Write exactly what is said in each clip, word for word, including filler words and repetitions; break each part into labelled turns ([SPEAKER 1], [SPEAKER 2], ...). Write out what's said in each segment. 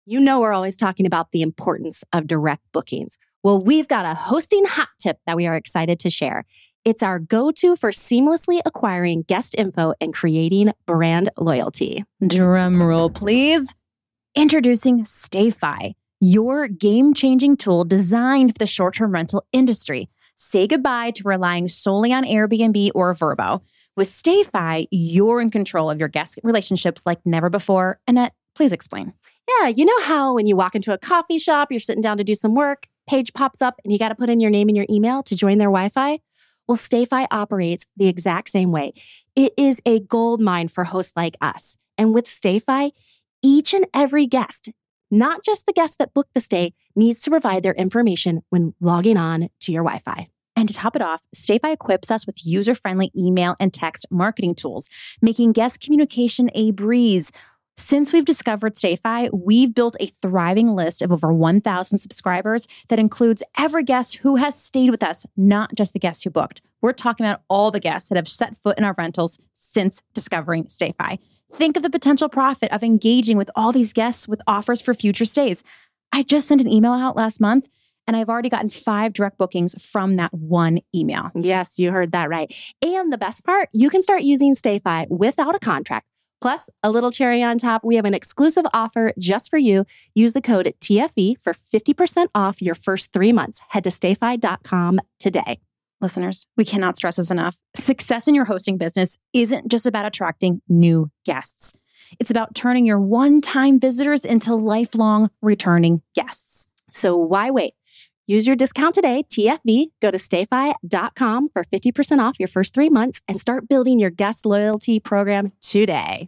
[SPEAKER 1] You know we're always talking about the importance of direct bookings. Well, we've got a hosting hot tip that we are excited to share. It's our go-to for seamlessly acquiring guest info and creating brand loyalty.
[SPEAKER 2] Drum roll, please. Introducing StayFi, your game-changing tool designed for the short-term rental industry. Say goodbye to relying solely on Airbnb or Vrbo. With StayFi, you're in control of your guest relationships like never before. Annette, please explain.
[SPEAKER 1] Yeah, you know how when you walk into a coffee shop, you're sitting down to do some work, page pops up and you got to put in your name and your email to join their Wi-Fi? Well, StayFi operates the exact same way. It is a gold mine for hosts like us. And with StayFi, each and every guest, not just the guest that booked the stay, needs to provide their information when logging on to your Wi-Fi.
[SPEAKER 2] And to top it off, StayFi equips us with user-friendly email and text marketing tools, making guest communication a breeze. Since we've discovered StayFi, we've built a thriving list of over one thousand subscribers that includes every guest who has stayed with us, not just the guests who booked. We're talking about all the guests that have set foot in our rentals since discovering StayFi. Think of the potential profit of engaging with all these guests with offers for future stays. I just sent an email out last month, and I've already gotten five direct bookings from that one email.
[SPEAKER 1] Yes, you heard that right. And the best part, you can start using StayFi without a contract. Plus, a little cherry on top, we have an exclusive offer just for you. Use the code T F E for fifty percent off your first three months. Head to stay fi dot com today.
[SPEAKER 2] Listeners, we cannot stress this enough. Success in your hosting business isn't just about attracting new guests. It's about turning your one-time visitors into lifelong returning guests.
[SPEAKER 1] So why wait? Use your discount today, T F V. Go to stay fi dot com for fifty percent off your first three months and start building your guest loyalty program today.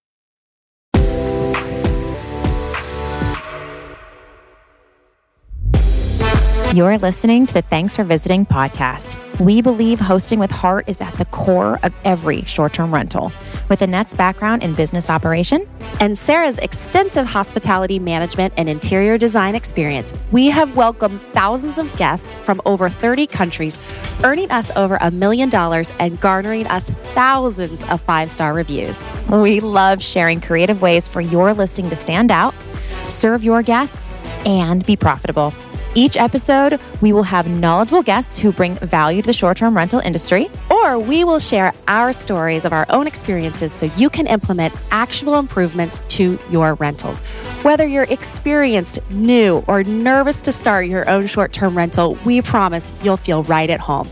[SPEAKER 2] You're listening to the Thanks for Visiting podcast. We believe hosting with heart is at the core of every short-term rental. With Annette's background in business operation
[SPEAKER 1] and Sarah's extensive hospitality management and interior design experience, we have welcomed thousands of guests from over thirty countries, earning us over a million dollars and garnering us thousands of five-star reviews.
[SPEAKER 2] We love sharing creative ways for your listing to stand out, serve your guests, and be profitable. Each episode, we will have knowledgeable guests who bring value to the short-term rental industry.
[SPEAKER 1] Or we will share our stories of our own experiences so you can implement actual improvements to your rentals. Whether you're experienced, new, or nervous to start your own short-term rental, we promise you'll feel right at home.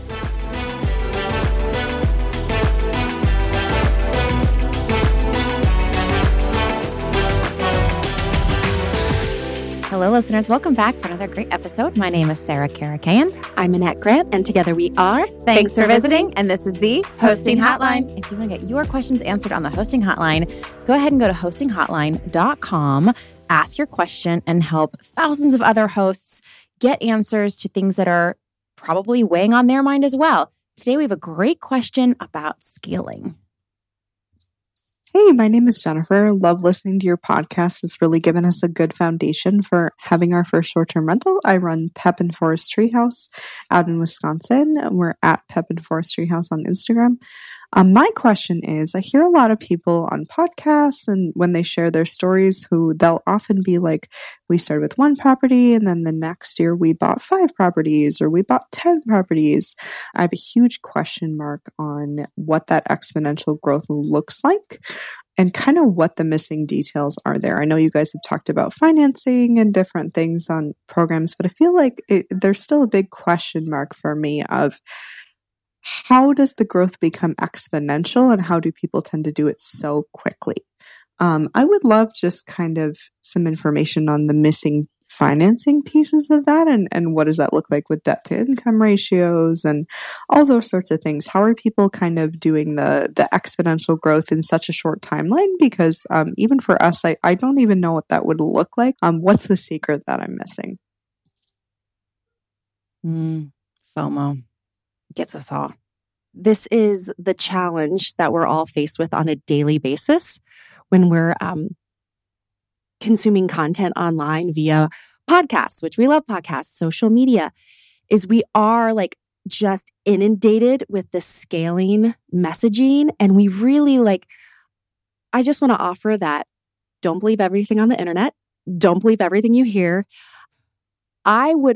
[SPEAKER 2] Hello, listeners. Welcome back for another great episode. My name is Sarah Karakayan.
[SPEAKER 1] I'm Annette Grant, and together we are
[SPEAKER 2] Thanks, Thanks for visiting. And this is the Hosting Hotline. If you want to get your questions answered on the Hosting Hotline, go ahead and go to hosting hotline dot com, ask your question, and help thousands of other hosts get answers to things that are probably weighing on their mind as well. Today, we have a great question about scaling.
[SPEAKER 3] Hey, my name is Jennifer. Love listening to your podcast. It's really given us a good foundation for having our first short-term rental. I run Pepin Forest Treehouse out in Wisconsin. We're at Pepin Forest Treehouse on Instagram. Um, my question is, I hear a lot of people on podcasts and when they share their stories who they'll often be like, we started with one property and then the next year we bought five properties or we bought ten properties. I have a huge question mark on what that exponential growth looks like and kind of what the missing details are there. I know you guys have talked about financing and different things on programs, but I feel like it, there's still a big question mark for me of how does the growth become exponential and how do people tend to do it so quickly? Um, I would love just kind of some information on the missing financing pieces of that and, and what does that look like with debt to income ratios and all those sorts of things. How are people kind of doing the, the exponential growth in such a short timeline? Because um, even for us, I, I don't even know what that would look like. Um, what's the secret that I'm missing?
[SPEAKER 2] Mm, FOMO. Gets us all.
[SPEAKER 1] This is the challenge that we're all faced with on a daily basis when we're um, consuming content online via podcasts, which we love podcasts, social media, is we are like just inundated with the scaling messaging. And we really like, I just want to offer that don't believe everything on the internet. don't believe everything you hear. I would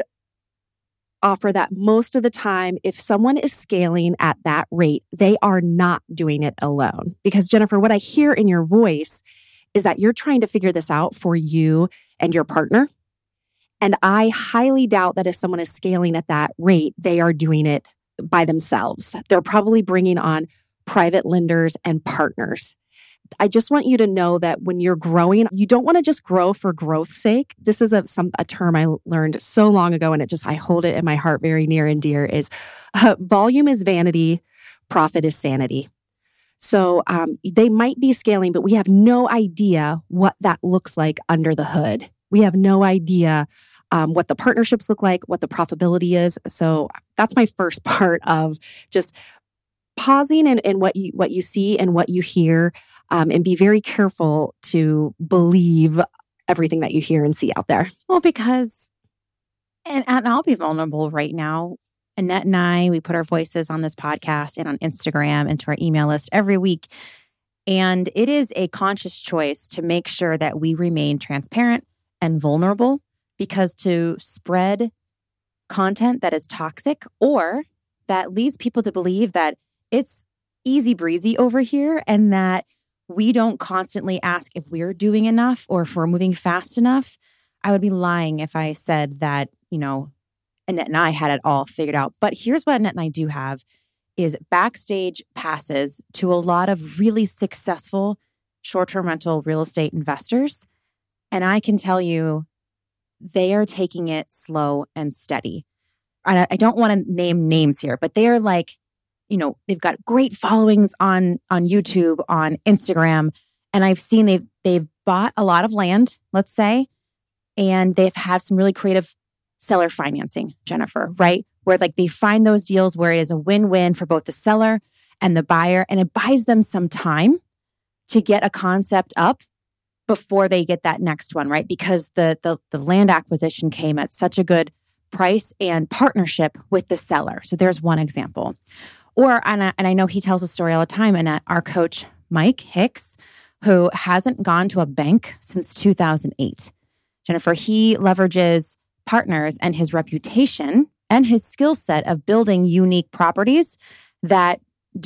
[SPEAKER 1] offer that most of the time, if someone is scaling at that rate, they are not doing it alone. Because Jennifer, what I hear in your voice is that you're trying to figure this out for you and your partner. And I highly doubt that if someone is scaling at that rate, they are doing it by themselves. They're probably bringing on private lenders and partners. I just want you to know that when you're growing, you don't want to just grow for growth's sake. This is a some a term I learned so long ago, and it just I hold it in my heart very near and dear. Is uh, volume is vanity, profit is sanity. So um, they might be scaling, but we have no idea what that looks like under the hood. We have no idea um, what the partnerships look like, what the profitability is. So that's my first part of just pausing in, in what you what you see and what you hear, um, and be very careful to believe everything that you hear and see out there.
[SPEAKER 2] Well, because, and, and I'll be vulnerable right now. Annette and I, we put our voices on this podcast and on Instagram and to our email list every week. And it is a conscious choice to make sure that we remain transparent and vulnerable, because to spread content that is toxic or that leads people to believe that it's easy breezy over here and that we don't constantly ask if we're doing enough or if we're moving fast enough. I would be lying if I said that, you know, Annette and I had it all figured out. But here's what Annette and I do have is backstage passes to a lot of really successful short-term rental real estate investors. And I can tell you, they are taking it slow and steady. I, I don't want to name names here, but they are like, you know, they've got great followings on, on YouTube, on Instagram. And I've seen they've, they've bought a lot of land, let's say, and they've had some really creative seller financing, Jennifer, right? Where like they find those deals where it is a win-win for both the seller and the buyer. And it buys them some time to get a concept up before they get that next one, right? Because the the, the land acquisition came at such a good price and partnership with the seller. So there's one example. Or, and I, and I know he tells a story all the time, and our coach, Mike Hicks, who hasn't gone to a bank since two thousand eight. Jennifer, he leverages partners and his reputation and his skill set of building unique properties that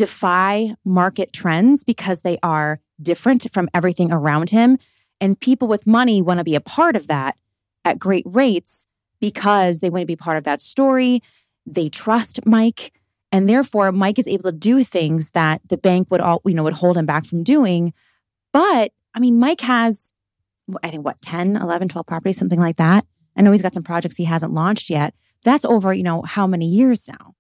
[SPEAKER 2] defy market trends because they are different from everything around him. And people with money want to be a part of that at great rates because they want to be part of that story. They trust Mike. And therefore, Mike is able to do things that the bank would all, you know, would hold him back from doing. But I mean, Mike has, I think, what, ten, eleven, twelve properties, something like that. I know he's got some projects he hasn't launched yet. That's over, you know, how many years now?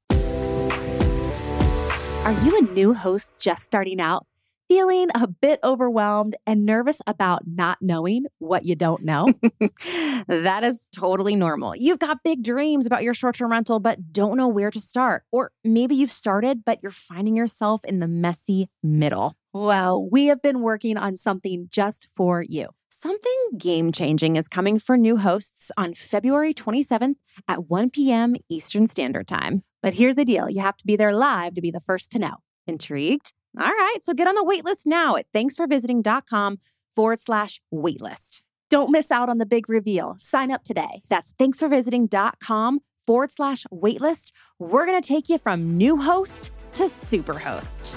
[SPEAKER 1] Are you a new host just starting out, feeling a bit overwhelmed and nervous about not knowing what you don't know?
[SPEAKER 2] That is totally normal. You've got big dreams about your short-term rental, but don't know where to start. Or maybe you've started, but you're finding yourself in the messy middle.
[SPEAKER 1] Well, we have been working on something just for you.
[SPEAKER 2] Something game-changing is coming for new hosts on February twenty-seventh at one p.m. Eastern Standard Time.
[SPEAKER 1] But here's the deal. You have to be there live to be the first to know.
[SPEAKER 2] Intrigued? All right, so get on the waitlist now at thanksforvisiting.com forward slash waitlist.
[SPEAKER 1] Don't miss out on the big reveal. Sign up today.
[SPEAKER 2] That's thanksforvisiting.com forward slash waitlist. We're going to take you from new host to super host.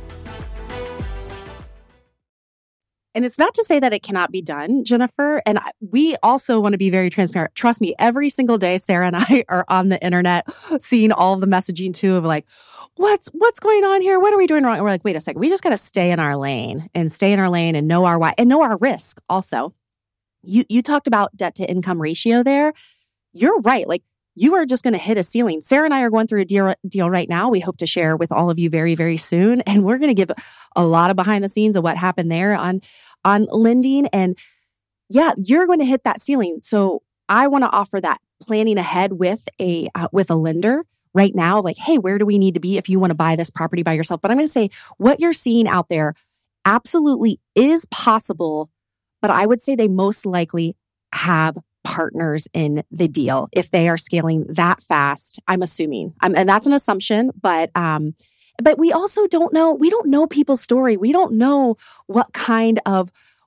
[SPEAKER 1] And it's not to say that it cannot be done, Jennifer. And I, we also want to be very transparent. Trust me, every single day, Sarah and I are on the internet seeing all of the messaging too of like, what's what's going on here? What are we doing wrong? And we're like, wait a second, we just got to stay in our lane and stay in our lane and know our why and know our risk also. You you talked about debt to income ratio there. You're right. Like you are just going to hit a ceiling. Sarah and I are going through a deal, deal right now. We hope to share with all of you very, very soon. And we're going to give a lot of behind the scenes of what happened there on, on lending. And yeah, you're going to hit that ceiling. So I want to offer that planning ahead with a uh, with a lender right now. Like, hey, where do we need to be if you want to buy this property by yourself? But I'm going to say what you're seeing out there absolutely is possible. But I would say they most likely have partners in the deal if they are scaling that fast. I'm assuming, um, and that's an assumption. But um, but we also don't know. We don't know people's story. We don't know what kind of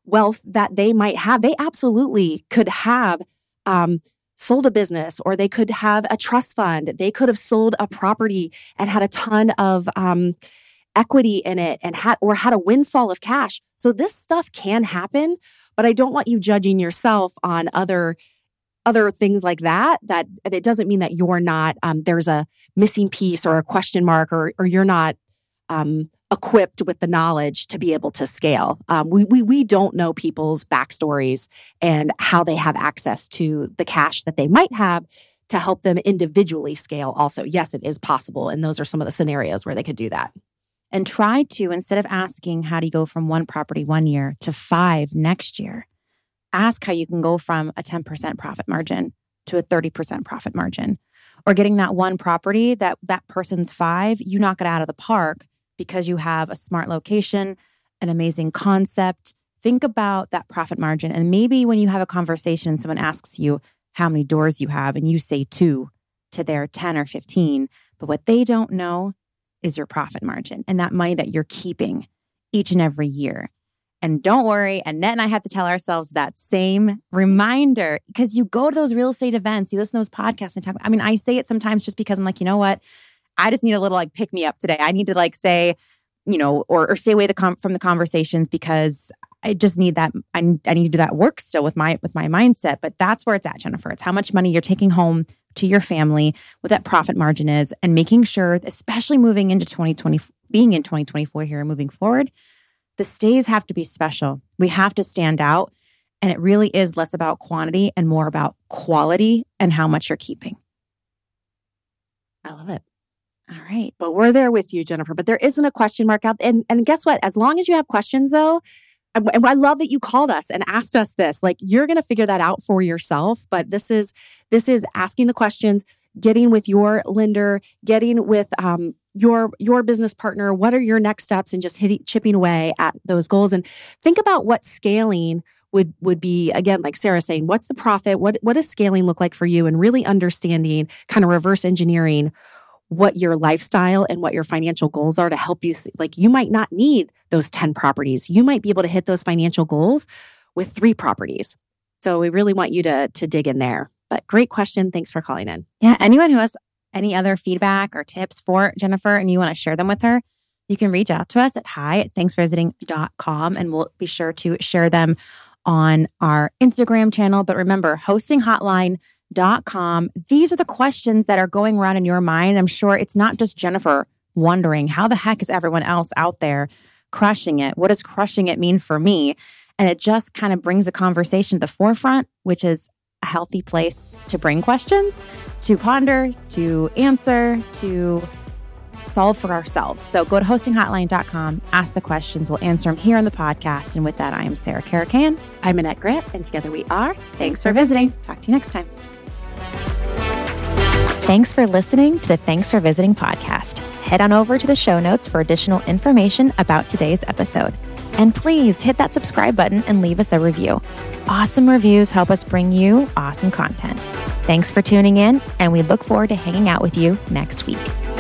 [SPEAKER 1] wealth that they might have. They absolutely could have um, sold a business, or they could have a trust fund. They could have sold a property and had a ton of um, equity in it and had, or had a windfall of cash. So this stuff can happen, but I don't want you judging yourself on other other things like that. That it doesn't mean that you're not, um, there's a missing piece or a question mark, or or you're not um, equipped with the knowledge to be able to scale. Um, we, we, we don't know people's backstories and how they have access to the cash that they might have to help them individually scale also. Yes, it is possible. And those are some of the scenarios where they could do that.
[SPEAKER 2] And try to, instead of asking how do you go from one property one year to five next year, ask how you can go from a ten percent profit margin to a thirty percent profit margin. Or getting that one property that that person's five, you knock it out of the park because you have a smart location, an amazing concept. Think about that profit margin. And maybe when you have a conversation, someone asks you how many doors you have and you say two to their ten or fifteen. But what they don't know is your profit margin and that money that you're keeping each and every year. And don't worry, Annette and I have to tell ourselves that same reminder, because you go to those real estate events, you listen to those podcasts and talk. I mean, I say it sometimes just because I'm like, you know what? I just need a little like pick me up today. I need to like say, you know, or, or stay away the com- from the conversations because I just need that. I, I need to do that work still with my with my mindset. But that's where it's at, Jennifer. It's how much money you're taking home to your family, what that profit margin is, and making sure, especially moving into twenty twenty, being in twenty twenty-four here and moving forward, the stays have to be special. We have to stand out. And it really is less about quantity and more about quality and how much you're keeping.
[SPEAKER 1] I love it.
[SPEAKER 2] All right.
[SPEAKER 1] But we're there with you, Jennifer. But there isn't a question mark out. And, and guess what? As long as you have questions, though, I, I love that you called us and asked us this. Like, you're going to figure that out for yourself. But this is this is asking the questions, getting with your lender, getting with um, your your business partner. What are your next steps? And just hitting, chipping away at those goals. And think about what scaling would would be. Again, like Sarah saying, what's the profit? What what does scaling look like for you? And really understanding, kind of reverse engineering what your lifestyle and what your financial goals are to help you. Like, you might not need those ten properties. You might be able to hit those financial goals with three properties. So we really want you to, to dig in there. But great question. Thanks for calling in.
[SPEAKER 2] Yeah. Anyone who has any other feedback or tips for Jennifer and you want to share them with her, you can reach out to us at hi at thanks for visiting dot com and we'll be sure to share them on our Instagram channel. But remember, hosting hotline dot com. These are the questions that are going around in your mind. I'm sure it's not just Jennifer wondering, how the heck is everyone else out there crushing it? What does crushing it mean for me? And it just kind of brings a conversation to the forefront, which is a healthy place to bring questions, to ponder, to answer, to solve for ourselves. So go to hosting hotline dot com, ask the questions. We'll answer them here on the podcast. And with that, I am Sarah Caracan.
[SPEAKER 1] I'm Annette Grant, and together we are
[SPEAKER 2] Thanks for Visiting. Talk to you next time. Thanks for listening to the Thanks for Visiting podcast. Head on over to the show notes for additional information about today's episode. And please hit that subscribe button and leave us a review. Awesome reviews help us bring you awesome content. Thanks for tuning in, and we look forward to hanging out with you next week.